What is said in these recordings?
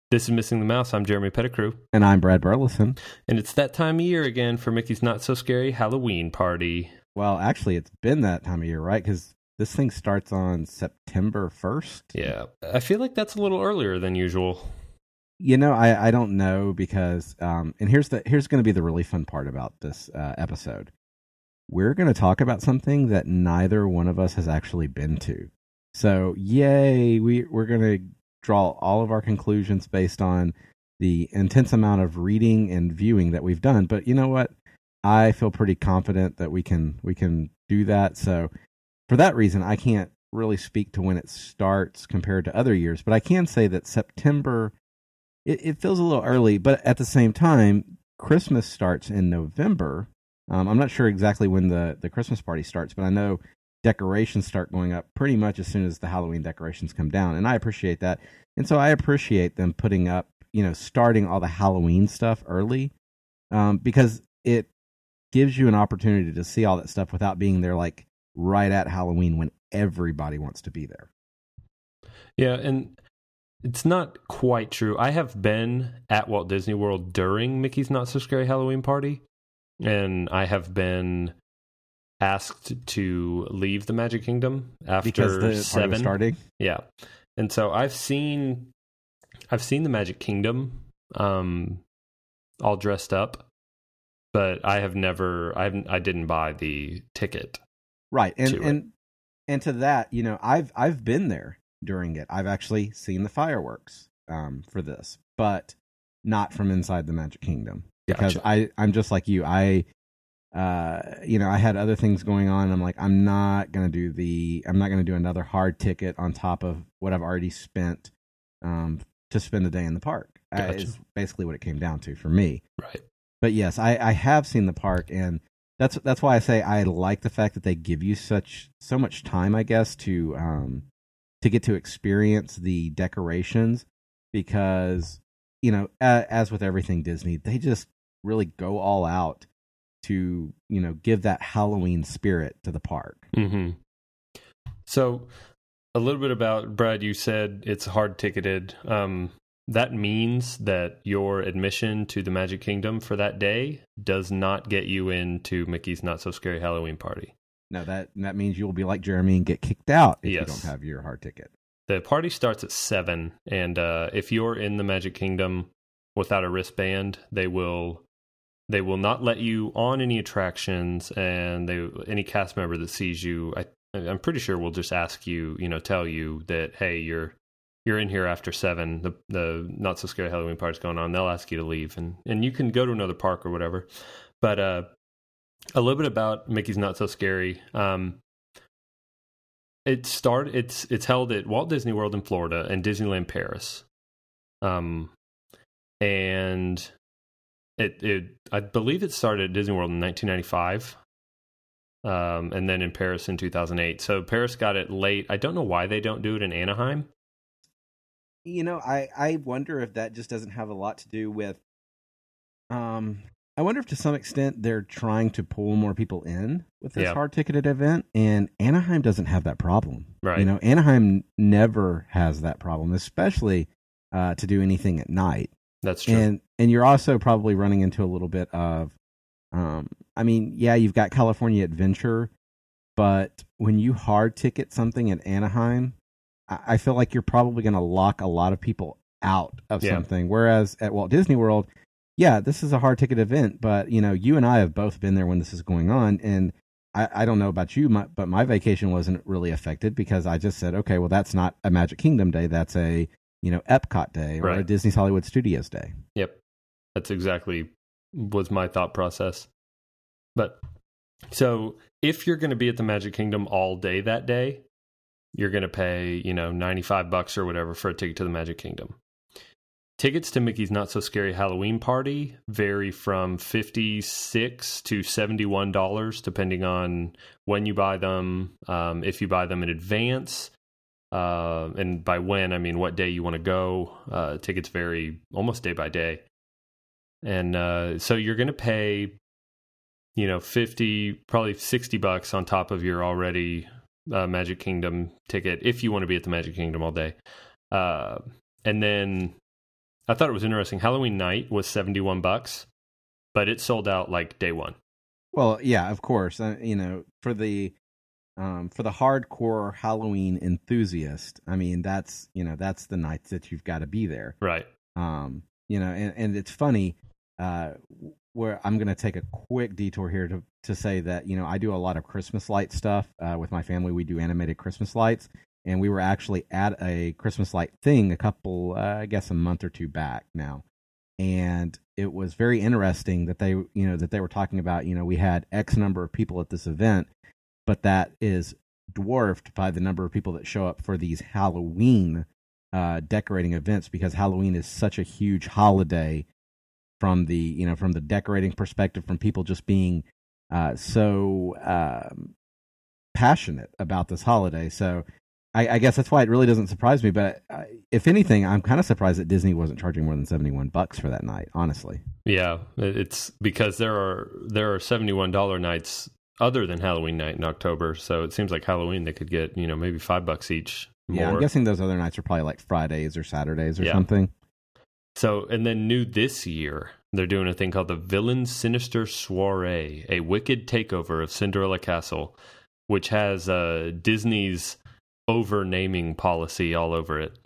This is Missing the Mouse. I'm Jeremy Pettigrew. And I'm Brad Burleson. And it's that time of year again for Mickey's Not So Scary Halloween Party. Well, actually, it's been that time of year, right? Because this thing starts on September 1st. Yeah. I feel like that's a little earlier than usual. You know, I don't know because, and here's going to be the really fun part about this episode. We're going to talk about something that neither one of us has actually been to. So, yay, we're going to draw all of our conclusions based on the intense amount of reading and viewing that we've done. But you know what? I feel pretty confident that we can do that. So for that reason, I can't really speak to when it starts compared to other years, but I can say that September, it feels a little early, but at the same time, Christmas starts in November. I'm not sure exactly when the Christmas party starts, but I know decorations start going up pretty much as soon as the Halloween decorations come down. And I appreciate that. And so I appreciate them putting up, starting all the Halloween stuff early, because it gives you an opportunity to see all that stuff without being there like right at Halloween when everybody wants to be there. Yeah. And it's not quite true. I have been at Walt Disney World during Mickey's Not So Scary Halloween Party, and I have been asked to leave the Magic Kingdom after because the 7 party was starting. Yeah, and so I've seen the Magic Kingdom, all dressed up, but I didn't buy the ticket. Right, and to that, I've been there during it. I've actually seen the fireworks for this, but not from inside the Magic Kingdom because Gotcha. I'm just like you. I had other things going on. I'm like, I'm not going to do another hard ticket on top of what I've already spent to spend the day in the park. Gotcha. Is basically what it came down to for me. Right. But yes, I have seen the park, and that's why I say I like the fact that they give you so much time, I guess, to get to experience the decorations, because as with everything Disney, they just really go all out to give that Halloween spirit to the park. Mm-hmm. So a little bit about, Brad, you said it's hard ticketed. That means that your admission to the Magic Kingdom for that day does not get you into Mickey's Not So Scary Halloween Party. No, that means you'll be like Jeremy and get kicked out if Yes. you don't have your hard ticket. The party starts at 7, and if you're in the Magic Kingdom without a wristband, they will not let you on any attractions, and any cast member that sees you, I'm pretty sure will just ask you, tell you that, hey, you're in here after 7. The Not So Scary Halloween party's going on. They'll ask you to leave, and you can go to another park or whatever. But a little bit about Mickey's Not So Scary. It's held at Walt Disney World in Florida and Disneyland Paris. And I believe it started at Disney World in 1995, and then in Paris in 2008. So Paris got it late. I don't know why they don't do it in Anaheim. I wonder if that just doesn't have a lot to do with. I wonder if to some extent they're trying to pull more people in with this hard ticketed event, and Anaheim doesn't have that problem. Right. Anaheim never has that problem, especially to do anything at night. That's true. And you're also probably running into a little bit of, you've got California Adventure, but when you hard ticket something at Anaheim, I feel like you're probably going to lock a lot of people out of something. Whereas at Walt Disney World, this is a hard ticket event, but you and I have both been there when this is going on, and I don't know about you, but my vacation wasn't really affected because I just said, okay, well, that's not a Magic Kingdom day. That's a Epcot day or a Disney's Hollywood Studios day. Yep. That's exactly was my thought process. But so if you're going to be at the Magic Kingdom all day that day, you're going to pay, $95 or whatever for a ticket to the Magic Kingdom. Tickets to Mickey's Not So Scary Halloween Party vary from $56 to $71, depending on when you buy them, if you buy them in advance. And by when, I mean what day you want to go. Tickets vary almost day by day. And so you're going to pay, $50, probably $60 on top of your already Magic Kingdom ticket if you want to be at the Magic Kingdom all day. And then I thought it was interesting. Halloween night was $71, but it sold out like day one. Well, yeah, of course. For the hardcore Halloween enthusiast, I mean, that's the nights that you've got to be there. Right. And it's funny, where I'm going to take a quick detour here to say that, I do a lot of Christmas light stuff with my family. We do animated Christmas lights, and we were actually at a Christmas light thing a month or two back now. And it was very interesting that they were talking about, we had X number of people at this event, but that is dwarfed by the number of people that show up for these Halloween decorating events, because Halloween is such a huge holiday from the decorating perspective, from people just being so passionate about this holiday. So I guess that's why it really doesn't surprise me. But if anything, I'm kind of surprised that Disney wasn't charging more than $71 for that night, honestly. Yeah, it's because there are $71 nights other than Halloween night in October. So it seems like Halloween they could get, maybe $5 each more. Yeah, I'm guessing those other nights are probably like Fridays or Saturdays or something. So, and then new this year, they're doing a thing called the Villain's Sinister Soiree, a wicked takeover of Cinderella Castle, which has Disney's over-naming policy all over it.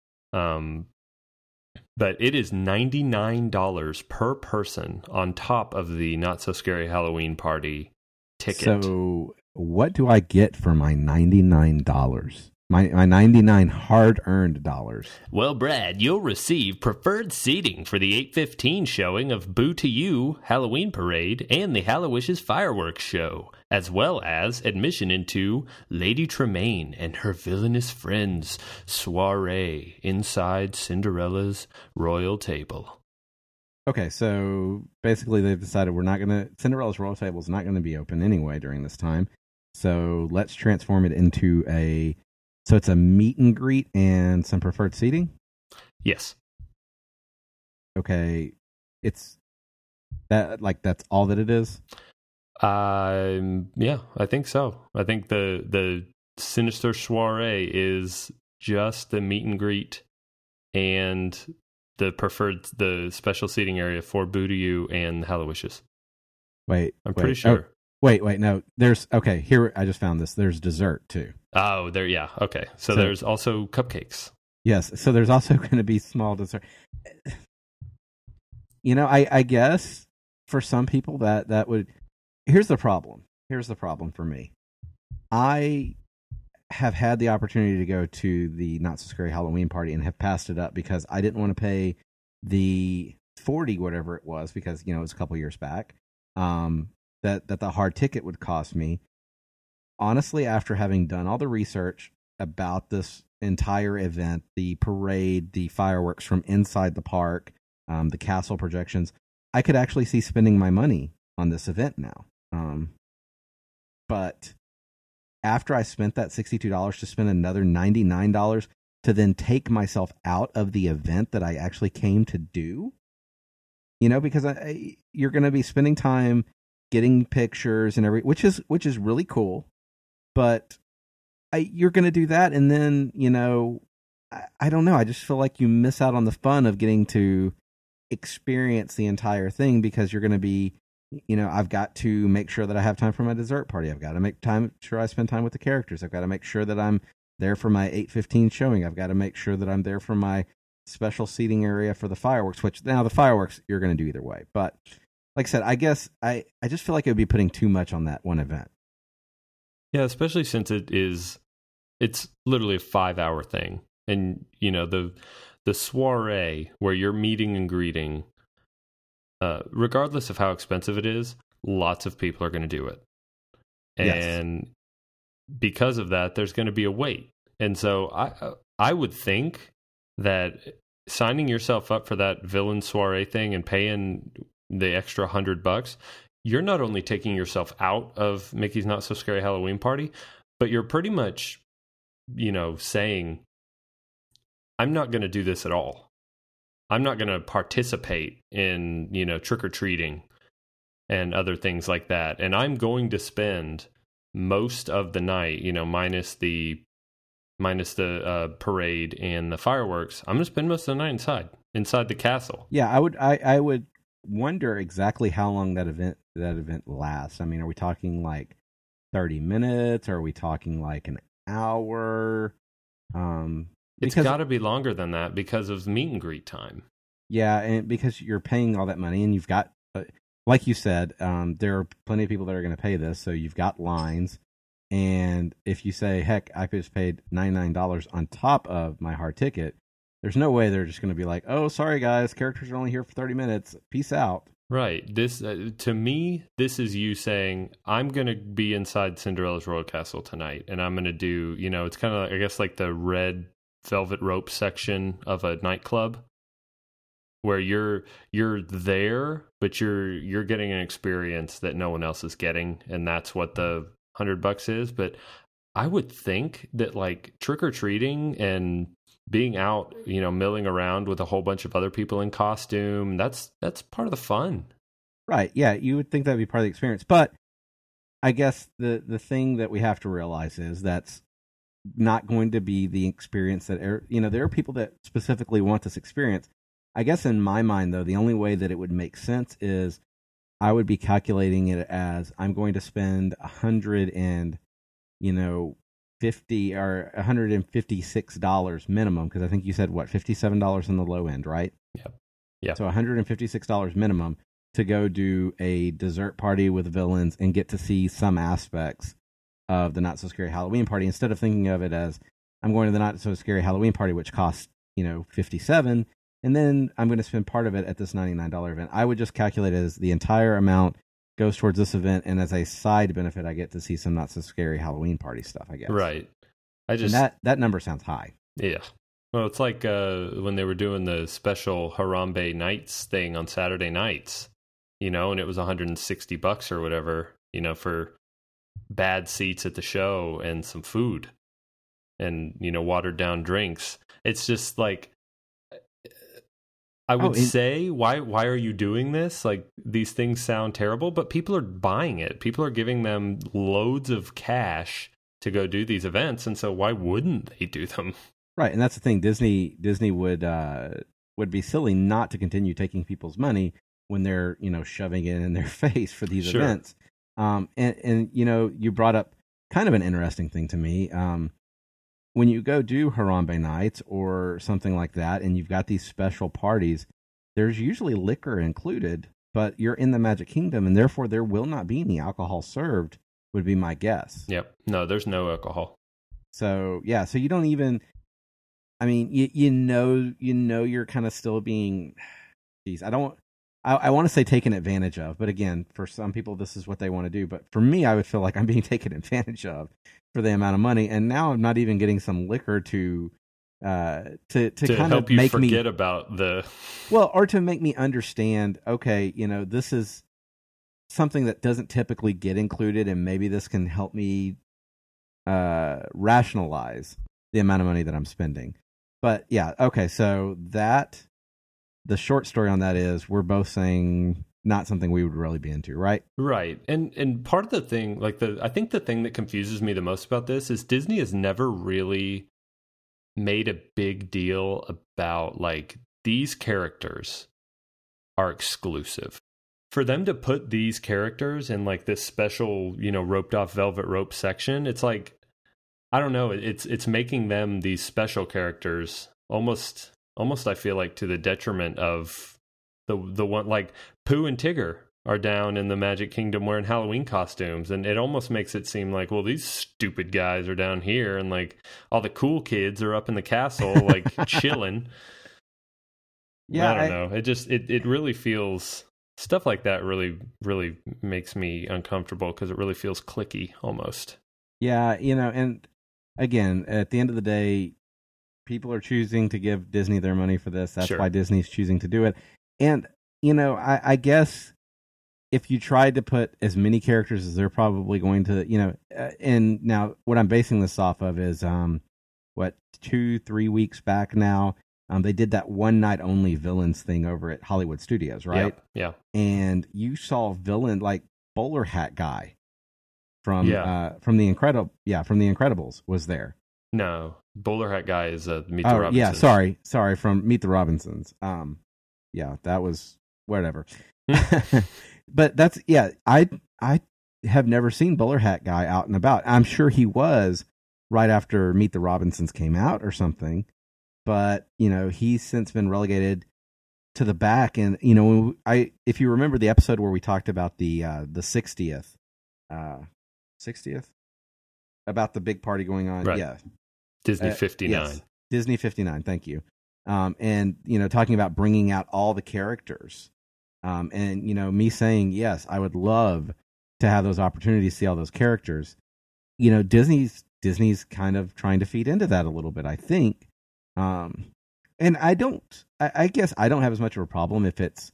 But it is $99 per person on top of the Not So Scary Halloween Party ticket. So what do I get for my $99? My 99 hard-earned dollars. Well, Brad, you'll receive preferred seating for the 8:15 showing of Boo to You Halloween Parade and the Hallowishes Fireworks Show, as well as admission into Lady Tremaine and her villainous friends soiree inside Cinderella's royal table. Okay, so basically they've decided Cinderella's royal table is not going to be open anyway during this time. So let's transform it into so it's a meet and greet and some preferred seating? Yes. Okay. It's that's all that it is? Yeah, I think so. I think the Sinister Soiree is just the meet and greet and the special seating area for Boo to You and the Hallowishes. I'm pretty sure. Wait, no. Here, I just found this. There's dessert, too. Oh, yeah. Okay. So there's also cupcakes. Yes, so there's also going to be small dessert. I guess for some people that would... Here's the problem for me. I have had the opportunity to go to the Not So Scary Halloween Party and have passed it up because I didn't want to pay the $40, whatever it was, because, it was a couple years back. That the hard ticket would cost me. Honestly, after having done all the research about this entire event, the parade, the fireworks from inside the park, the castle projections, I could actually see spending my money on this event now. But after I spent that $62 to spend another $99 to then take myself out of the event that I actually came to do, because you're going to be spending time getting pictures and which is really cool, but you're going to do that, and then I don't know. I just feel like you miss out on the fun of getting to experience the entire thing because you're going to be, I've got to make sure that I have time for my dessert party. I've got to make sure I spend time with the characters. I've got to make sure that I'm there for my 8:15 showing. I've got to make sure that I'm there for my special seating area for the fireworks. Which now the fireworks you're going to do either way, but. Like I said, I guess I just feel like it would be putting too much on that one event. Yeah, especially since it's literally a 5-hour thing. And, the soiree where you're meeting and greeting, regardless of how expensive it is, lots of people are going to do it. And because of that, there's going to be a wait. And so I would think that signing yourself up for that villain soiree thing and paying the extra $100, you're not only taking yourself out of Mickey's Not So Scary Halloween Party, but you're pretty much, saying, I'm not going to do this at all. I'm not going to participate in, trick-or-treating and other things like that. And I'm going to spend most of the night, minus the parade and the fireworks. I'm going to spend most of the night inside inside the castle. Yeah, I would wonder exactly how long that event lasts. I mean, are we talking like 30 minutes? Are we talking like an hour? It's got to be longer than that because of meet and greet time. Yeah, and because you're paying all that money, and you've got, like you said, there are plenty of people that are going to pay this, so you've got lines. And if you say, heck, I just paid $99 on top of my hard ticket, there's no way they're just going to be like, oh, sorry, guys, characters are only here for 30 minutes. Peace out. Right. This, to me, this is you saying, I'm going to be inside Cinderella's Royal Castle tonight, and I'm going to do, it's kind of, I guess, like the red velvet rope section of a nightclub, where you're there, but you're getting an experience that no one else is getting, and that's what the $100 is. But I would think that like trick or treating and being out, milling around with a whole bunch of other people in costume, that's part of the fun. Right. Yeah, you would think that'd be part of the experience. But I guess the thing that we have to realize is that's not going to be the experience that there are people that specifically want this experience. I guess in my mind, though, the only way that it would make sense is I would be calculating it as I'm going to spend $150 or $156 minimum, because I think you said what, $57 on the low end, right? Yep. Yeah. So $156 minimum to go do a dessert party with villains and get to see some aspects of the Not So Scary Halloween Party, instead of thinking of it as I'm going to the Not So Scary Halloween Party, which costs $57. And then I'm going to spend part of it at this $99 event. I would just calculate it as the entire amount goes towards this event, and as a side benefit, I get to see some Not So Scary Halloween Party stuff, I guess. Right. And that number sounds high. Yeah. Well, it's like when they were doing the special Harambe Nights thing on Saturday nights, and it was $160 or whatever, for bad seats at the show and some food and, watered down drinks. It's just like, I would say, why are you doing this? Like, these things sound terrible, but people are buying it. People are giving them loads of cash to go do these events, and so why wouldn't they do them? Right, and that's the thing. Disney would be silly not to continue taking people's money when they're shoving it in their face for these events. And you brought up kind of an interesting thing to me. When you go do Harambe Nights or something like that, and you've got these special parties, there's usually liquor included, but you're in the Magic Kingdom, and therefore there will not be any alcohol served, would be my guess. Yep. No, there's no alcohol. So, yeah, so you don't even, I mean, you're kind of still being, geez, I want to say taken advantage of, but again, for some people, this is what they want to do. But for me, I would feel like I'm being taken advantage of for the amount of money, and now I'm not even getting some liquor to kind help of you make forget about the or to make me understand. Okay, this is something that doesn't typically get included, and maybe this can help me rationalize the amount of money that I'm spending. But yeah, okay, so the short story on that is we're both saying not something we would really be into, right? Right. And part of the thing, I think the thing that confuses me the most about this is Disney has never really made a big deal about like these characters are exclusive. For them to put these characters in like this special, roped off velvet rope section, it's like, I don't know, it's making them these special characters almost I feel like to the detriment of the one, like Pooh and Tigger are down in the Magic Kingdom wearing Halloween costumes, and it almost makes it seem like, well, these stupid guys are down here, and like all the cool kids are up in the castle, like chilling. Yeah, I don't know. It just it really feels, stuff like that really really makes me uncomfortable because it really feels cliquey almost. Yeah, and again, at the end of the day, people are choosing to give Disney their money for this. That's why Disney's choosing to do it. And, I guess if you tried to put as many characters as they're probably going to, and now what I'm basing this off of is, 2-3 weeks back now, they did that one night only villains thing over at Hollywood Studios, right? Yeah. And you saw villain like bowler hat guy from the Incredibles was there. No, Bowler Hat Guy is Meet the Oh yeah, Robinsons. sorry, from Meet the Robinsons. Yeah, that was whatever. But that's I have never seen Bowler Hat Guy out and about. I'm sure he was right after Meet the Robinsons came out or something, but he's since been relegated to the back. And if you remember the episode where we talked about the 60th about the big party going on, right. yeah, Disney 59. Yes, Disney 59. Thank you. And talking about bringing out all the characters, and me saying yes, I would love to have those opportunities to see all those characters. Disney's kind of trying to feed into that a little bit, I think. And I guess I don't have as much of a problem if it's,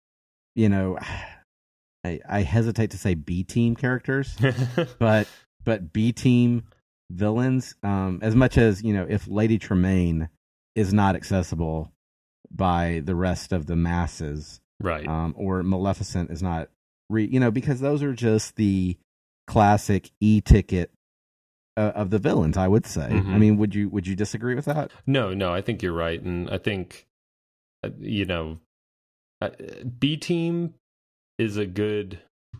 I hesitate to say B team characters, but B team villains, as much as, if Lady Tremaine is not accessible by the rest of the masses, right. Or Maleficent is not, because those are just the classic e-ticket of the villains, I would say. Mm-hmm. I mean, would you disagree with that? No, I think you're right. And I think, B team is a good,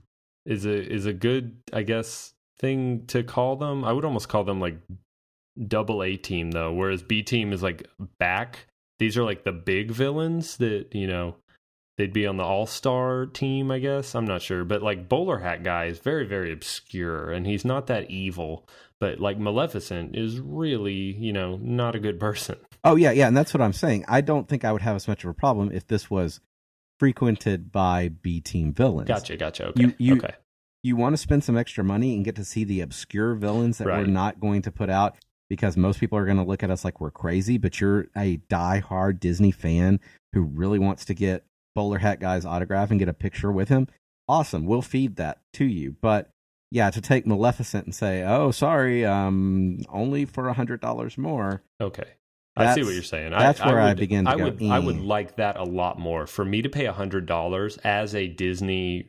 I guess, thing to call them. I would almost call them like double A team though, whereas B team is like back. These are like the big villains that, they'd be on the all-star team, I guess. I'm not sure. But like Bowler Hat Guy is very, very obscure and he's not that evil. But like Maleficent is really, not a good person. Oh yeah. And that's what I'm saying. I don't think I would have as much of a problem if this was frequented by B team villains. Gotcha. Okay. Okay. You want to spend some extra money and get to see the obscure villains that we're not going to put out because most people are going to look at us like we're crazy, but you're a die-hard Disney fan who really wants to get Bowler Hat Guy's autograph and get a picture with him. Awesome. We'll feed that to you. But yeah, to take Maleficent and say, oh, sorry, only for $100 more. Okay. I see what you're saying. That's where I begin to go. I would like that a lot more. For me to pay $100 as a Disney,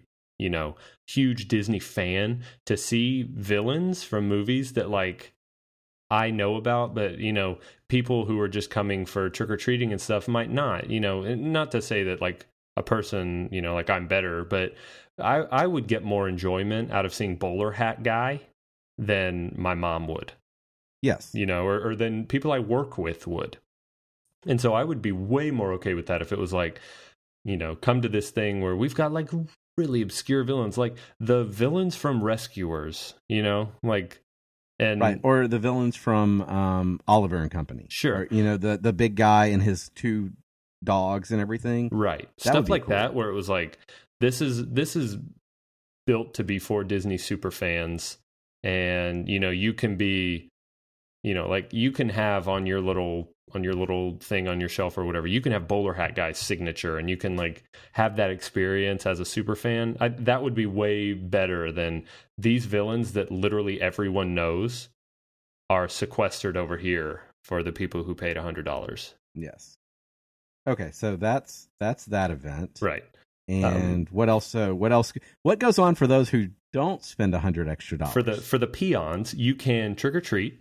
huge Disney fan, to see villains from movies that like I know about, but people who are just coming for trick-or-treating and stuff might not. Not to say that like a person, like I'm better, but I would get more enjoyment out of seeing Bowler Hat Guy than my mom would. Yes. Or than people I work with would. And so I would be way more okay with that if it was like, come to this thing where we've got like really obscure villains, like the villains from Rescuers, like, and right, or the villains from Oliver and Company. Sure. Or, the big guy and his two dogs and everything. Right. Stuff like that where it was like, this is built to be for Disney super fans, and you can be, like you can have on your little thing on your shelf or whatever, you can have Bowler Hat Guy's signature, and you can like have that experience as a super fan. That would be way better than these villains that literally everyone knows are sequestered over here for the people who paid $100. Yes. Okay, so that's that event, right? And what else? What goes on for those who don't spend $100 extra? For the peons, you can trick or treat.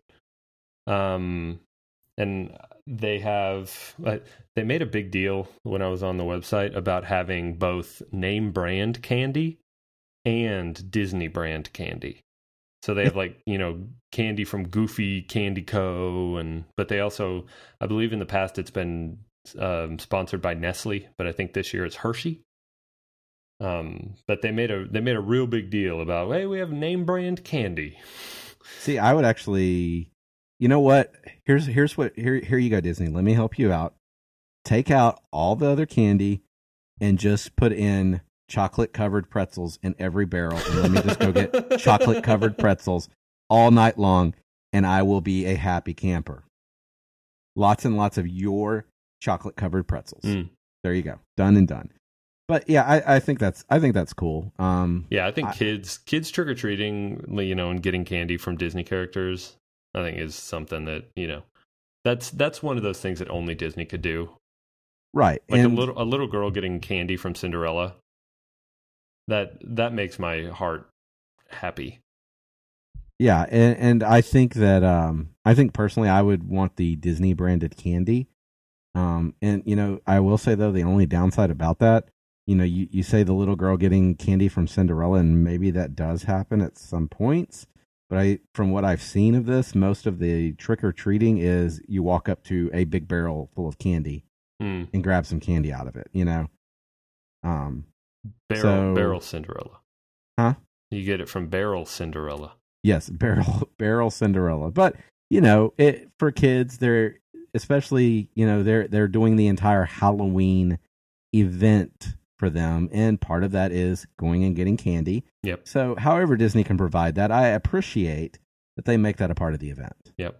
And they made a big deal when I was on the website about having both name brand candy and Disney brand candy. So they have like, candy from Goofy Candy Co. But they also, I believe in the past it's been sponsored by Nestle, but I think this year it's Hershey. But they made a real big deal about, hey, we have name brand candy. See, I would actually, you know what? Here you go, Disney. Let me help you out. Take out all the other candy and just put in chocolate covered pretzels in every barrel, and let me just go get chocolate covered pretzels all night long, and I will be a happy camper. Lots and lots of your chocolate covered pretzels. There you go. Done and done. But yeah, I think that's cool. Yeah, I think kids trick or treating, and getting candy from Disney characters, I think is something that that's one of those things that only Disney could do. Right, like a little girl getting candy from Cinderella. That makes my heart happy. Yeah, and I think that I think personally I would want the Disney branded candy. And I will say though the only downside about that, you say the little girl getting candy from Cinderella, and maybe that does happen at some points. But from what I've seen of this, most of the trick or treating is you walk up to a big barrel full of candy and grab some candy out of it. Barrel Cinderella. Huh? You get it from Barrel Cinderella. Yes, barrel Cinderella. But it for kids, they're especially they're doing the entire Halloween event for them, and part of that is going and getting candy. Yep. So, however Disney can provide that, I appreciate that they make that a part of the event. Yep.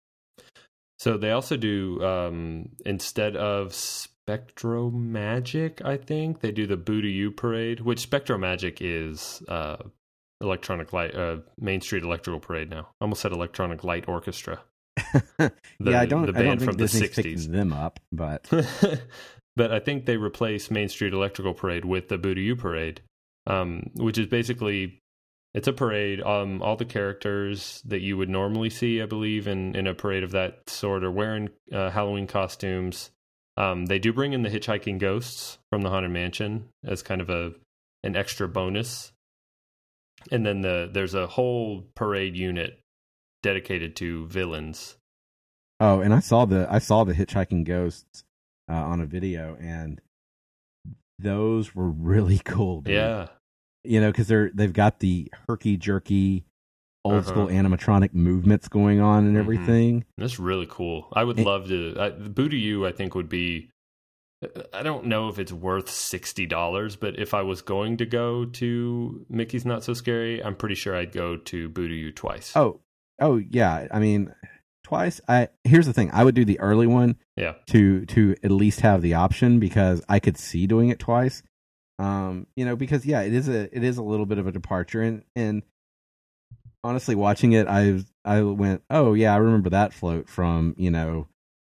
So they also do instead of SpectroMagic, I think they do the Boo to You parade, which SpectroMagic is electronic light, Main Street Electrical Parade now. I almost said Electronic Light Orchestra. I don't think Disney's picking them up, but but I think they replace Main Street Electrical Parade with the Boo to You parade, which is basically it's a parade. All the characters that you would normally see, I believe, in a parade of that sort are wearing Halloween costumes. They do bring in the hitchhiking ghosts from the Haunted Mansion as kind of an extra bonus. And then there's a whole parade unit dedicated to villains. Oh, and I saw the hitchhiking ghosts on a video, and those were really cool. Dude. Yeah, because they've got the herky jerky old school animatronic movements going on and everything. That's really cool. I would love to. Boo to You, I think, would be. I don't know if it's worth $60, but if I was going to go to Mickey's Not So Scary, I'm pretty sure I'd go to Boo to You twice. Oh yeah. I mean, twice. Here's the thing. I would do the early one. Yeah. To at least have the option, because I could see doing it twice. Because it is a little bit of a departure, and honestly, watching it, I went, oh yeah, I remember that float from the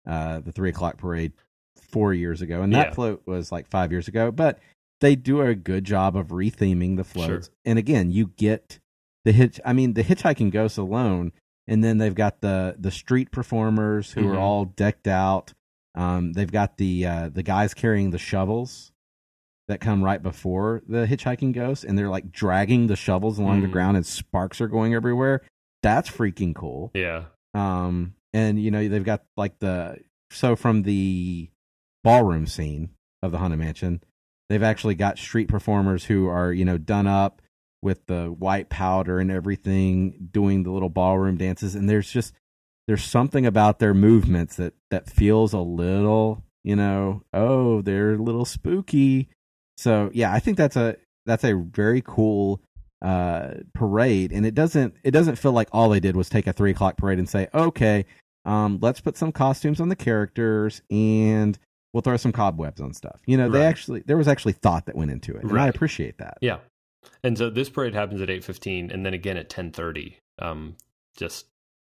3:00 parade 4 years ago, and that float was like 5 years ago. But they do a good job of retheming the floats, and again, you get the hitchhiking ghosts alone, and then they've got the street performers who are all decked out. They've got the guys carrying the shovels that come right before the hitchhiking ghosts, and they're like dragging the shovels along the ground, and sparks are going everywhere. That's freaking cool. Yeah. And they've got like from the ballroom scene of the Haunted Mansion, they've actually got street performers who are done up with the white powder and everything, doing the little ballroom dances, and there's something about their movements that feels a little they're a little spooky. So yeah, I think that's a very cool parade, and it doesn't feel like all they did was take a 3:00 parade and say, okay, let's put some costumes on the characters and we'll throw some cobwebs on stuff. There was actually thought that went into it, and I appreciate that. Yeah, and so this parade happens at 8:15, and then again at 10:30. Just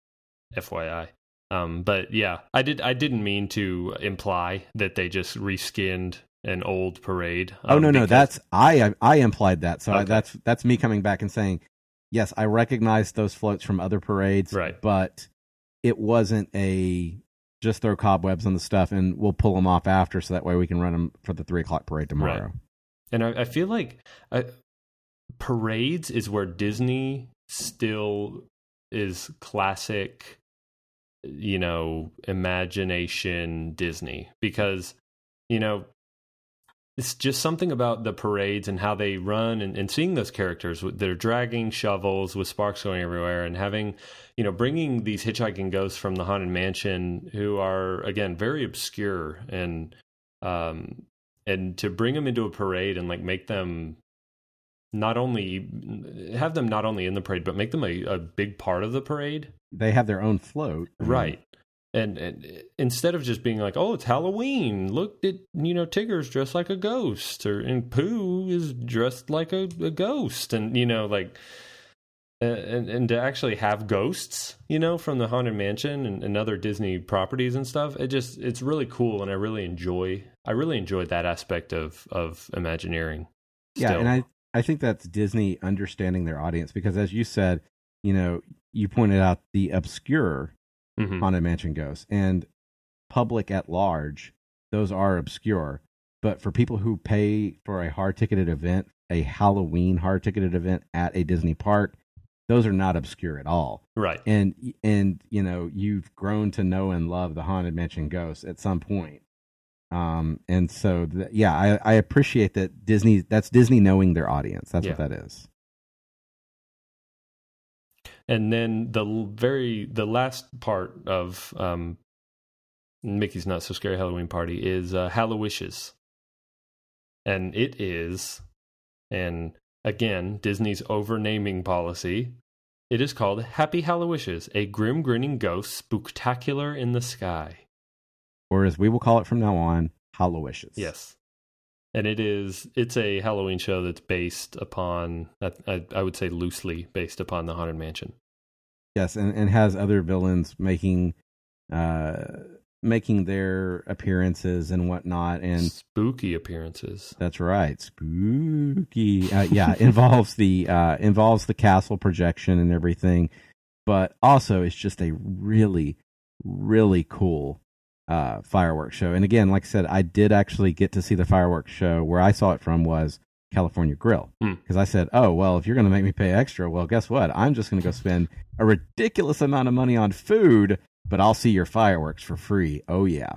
FYI. But yeah, I didn't mean to imply that they just reskinned an old parade. No, that's I implied that. So okay. That's me coming back and saying, yes, I recognize those floats from other parades, right? But it wasn't just throw cobwebs on the stuff and we'll pull them off after, so that way we can run them for the 3:00 parade tomorrow. Right. And I feel like parades is where Disney still is classic, imagination Disney, because it's just something about the parades and how they run, and seeing those characters, they're dragging shovels with sparks going everywhere, and having, bringing these hitchhiking ghosts from the Haunted Mansion who are, again, very obscure, and to bring them into a parade and like make them not only in the parade, but make them a big part of the parade. They have their own float. Right. And instead of just being like, oh, it's Halloween, look at, Tigger's dressed like a ghost, and Pooh is dressed like a ghost, and, and to actually have ghosts, from the Haunted Mansion and other Disney properties and stuff, it's really cool, and I really enjoy that aspect of Imagineering. Yeah, and I think that's Disney understanding their audience, because as you said, you pointed out the obscure Mm-hmm. Haunted Mansion ghosts, and public at large, those are obscure. But for people who pay for a hard-ticketed event, a Halloween hard-ticketed event at a Disney park, those are not obscure at all. Right. And you know, you've grown to know and love the Haunted Mansion ghosts at some point. And so I appreciate that that's Disney knowing their audience. That's what that is. And then the last part of Mickey's Not So Scary Halloween Party is Hallowishes. And it is, and again, Disney's over-naming policy, it is called Happy Hallowishes, a grim grinning ghost spooktacular in the sky. Or as we will call it from now on, Hallowishes. Yes. And it's a Halloween show that's based upon, I would say loosely based upon the Haunted Mansion. Yes, and has other villains making their appearances and whatnot, and spooky appearances. That's right, spooky. Involves the castle projection and everything, but also it's just a really, really cool fireworks show. And again, like I said, I did actually get to see the fireworks show. Where I saw it from was California Grill, because I said, oh, well, if you're going to make me pay extra, well, guess what? I'm just going to go spend a ridiculous amount of money on food, but I'll see your fireworks for free. Oh yeah.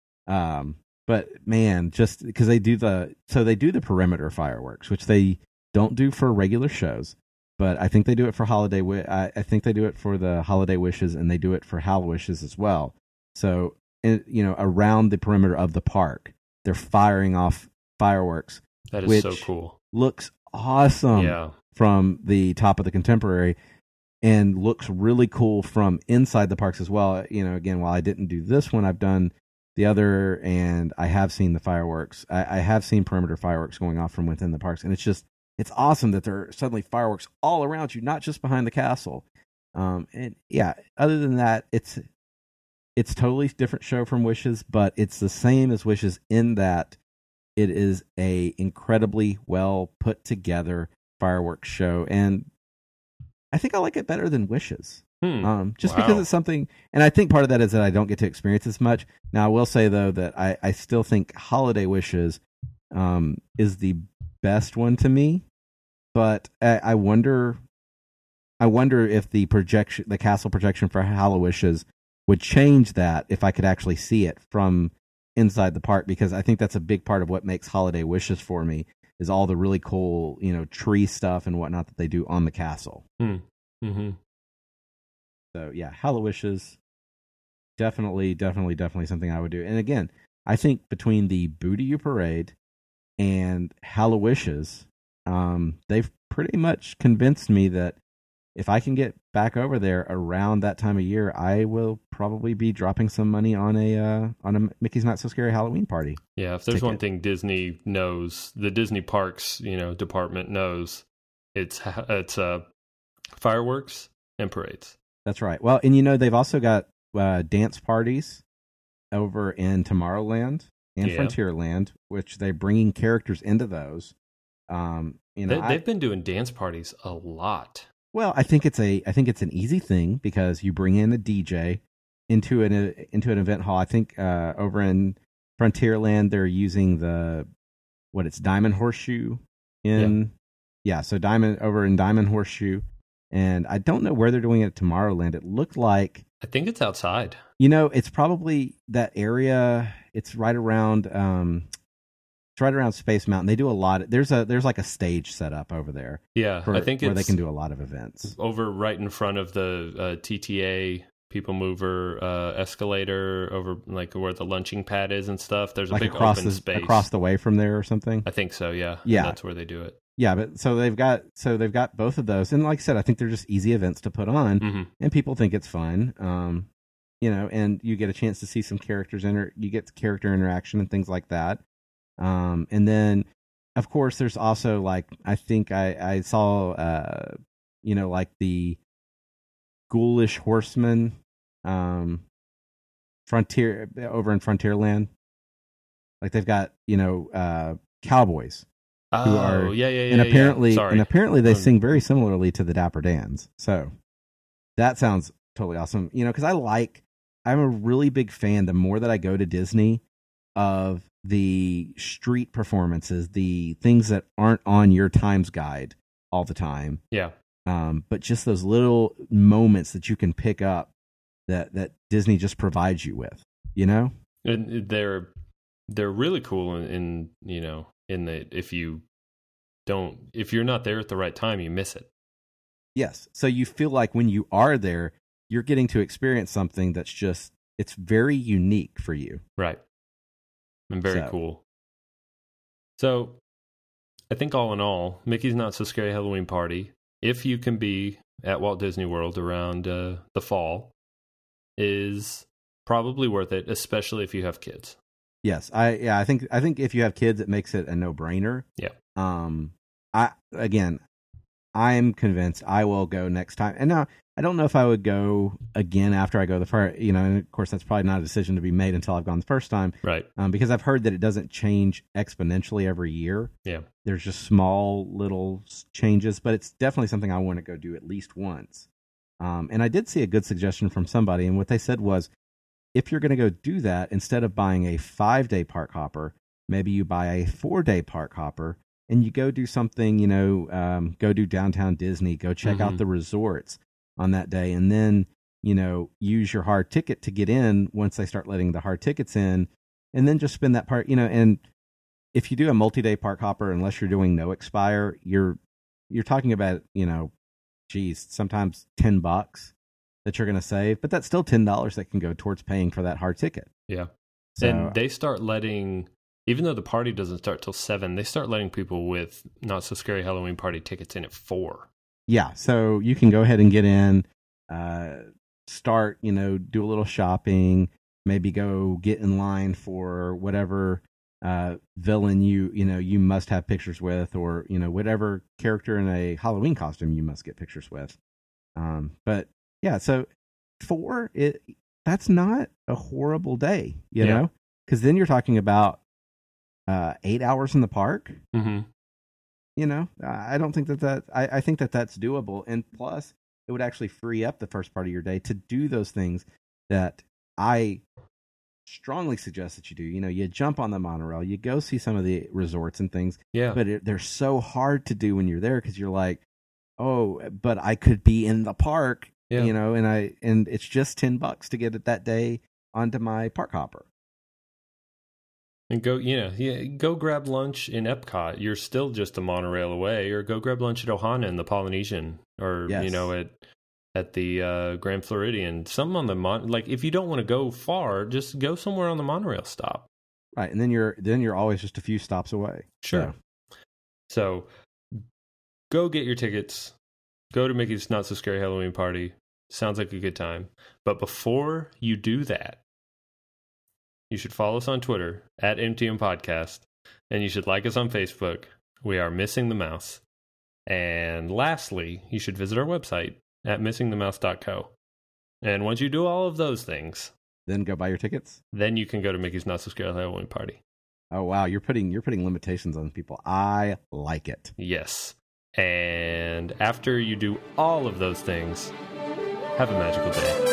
But man, just because they do the perimeter fireworks, which they don't do for regular shows, but I think they do it for holiday. I think they do it for the holiday wishes, and they do it for Hallowishes as well. So, around the perimeter of the park, they're firing off fireworks. That is so cool. Looks awesome from the top of the Contemporary, and looks really cool from inside the parks as well. Again, while I didn't do this one, I've done the other, and I have seen the fireworks. I have seen perimeter fireworks going off from within the parks, and it's awesome that there are suddenly fireworks all around you, not just behind the castle. And yeah, other than that, it's totally different show from Wishes, but it's the same as Wishes in that it is a incredibly well put together fireworks show, and I think I like it better than Wishes. Because it's something, and I think part of that is that I don't get to experience as much. Now, I will say though that I still think Holiday Wishes is the best one to me, but I wonder if the castle projection for Hallowishes would change that if I could actually see it from inside the park, because I think that's a big part of what makes Holiday Wishes for me, is all the really cool, tree stuff and whatnot that they do on the castle. Mm-hmm. So yeah, Hallowishes, definitely something I would do. And again, I think between the Boo-to-You Parade and Hallowishes, they've pretty much convinced me that if I can get back over there around that time of year, I will probably be dropping some money on a Mickey's Not So Scary Halloween Party. Yeah, if there's one thing Disney knows, the Disney Parks, department knows, it's fireworks and parades. That's right. Well, and they've also got dance parties over in Tomorrowland and Frontierland, which they're bringing characters into those. They've been doing dance parties a lot. Well, I think it's an easy thing because you bring in a DJ into an event hall. I think over in Frontierland they're using it's Diamond Horseshoe so Diamond over in Diamond Horseshoe, and I don't know where they're doing it at Tomorrowland. It looked like, I think it's outside. It's probably that area. It's right around Space Mountain. They do a lot. There's like a stage set up over there. Yeah, I think where they can do a lot of events. Over right in front of the TTA People Mover escalator, over like where the lunching pad is and stuff. There's a big open space across the way from there or something. I think so. Yeah. Yeah, that's where they do it. Yeah, but so they've got both of those, and like I said, I think they're just easy events to put on, and people think it's fun. And you get a chance to see some characters you get character interaction and things like that. And then, of course, there's also like, I think I saw, like the Ghoulish Horseman, Frontier over in Frontierland. Like they've got, cowboys who are, and apparently they sing very similarly to the Dapper Dans. So That sounds totally awesome. Because I'm a really big fan, the more that I go to Disney, of the street performances, the things that aren't on your times guide all the time. Yeah. But just those little moments that you can pick up that Disney just provides you with, And they're really cool in that if you're not there at the right time, you miss it. Yes. So you feel like when you are there, you're getting to experience something that's it's very unique for you. Right. And very cool. So I think all in all, Mickey's Not So Scary Halloween Party, if you can be at Walt Disney World around the fall, is probably worth it, especially if you have kids. Yes. I think if you have kids, it makes it a no-brainer. Yeah. I am convinced I will go next time. And now I don't know if I would go again after I go the first, and of course that's probably not a decision to be made until I've gone the first time. Right. Because I've heard that it doesn't change exponentially every year. Yeah. There's just small little changes, but it's definitely something I want to go do at least once. And I did see a good suggestion from somebody, and what they said was, if you're going to go do that, instead of buying a 5-day park hopper, maybe you buy a 4-day park hopper and you go do something, go do Downtown Disney, go check out the resorts on that day, and then, use your hard ticket to get in once they start letting the hard tickets in, and then just spend that part, and if you do a multi-day park hopper, unless you're doing no expire, you're talking about, sometimes $10 that you're going to save, but that's still $10 that can go towards paying for that hard ticket. Yeah. So, and they start letting, even though the party doesn't start till 7, they start letting people with Not So Scary Halloween Party tickets in at 4. Yeah. So you can go ahead and get in, start, do a little shopping, maybe go get in line for whatever villain you must have pictures with, or, whatever character in a Halloween costume you must get pictures with. But yeah, so 4, that's not a horrible day, you know, because then you're talking about 8 hours in the park. Mm-hmm. I don't think I think that's doable. And plus, it would actually free up the first part of your day to do those things that I strongly suggest that you do. You jump on the monorail, you go see some of the resorts and things. Yeah. But they're so hard to do when you're there, because you're like, oh, but I could be in the park, and it's just $10 to get it that day onto my park hopper. And go grab lunch in Epcot. You're still just a monorail away, or go grab lunch at Ohana in the Polynesian, or at the Grand Floridian. Something on the if you don't want to go far, just go somewhere on the monorail stop. Right, and then you're always just a few stops away. Sure. So go get your tickets. Go to Mickey's Not So Scary Halloween Party. Sounds like a good time. But before you do that, you should follow us on Twitter at MTM Podcast, and you should like us on Facebook. We are Missing the Mouse. And lastly, you should visit our website at missingthemouse.co. And once you do all of those things, then go buy your tickets. Then you can go to Mickey's Not So Scary Halloween Party. Oh wow, you're putting limitations on people. I like it. Yes. And after you do all of those things, have a magical day.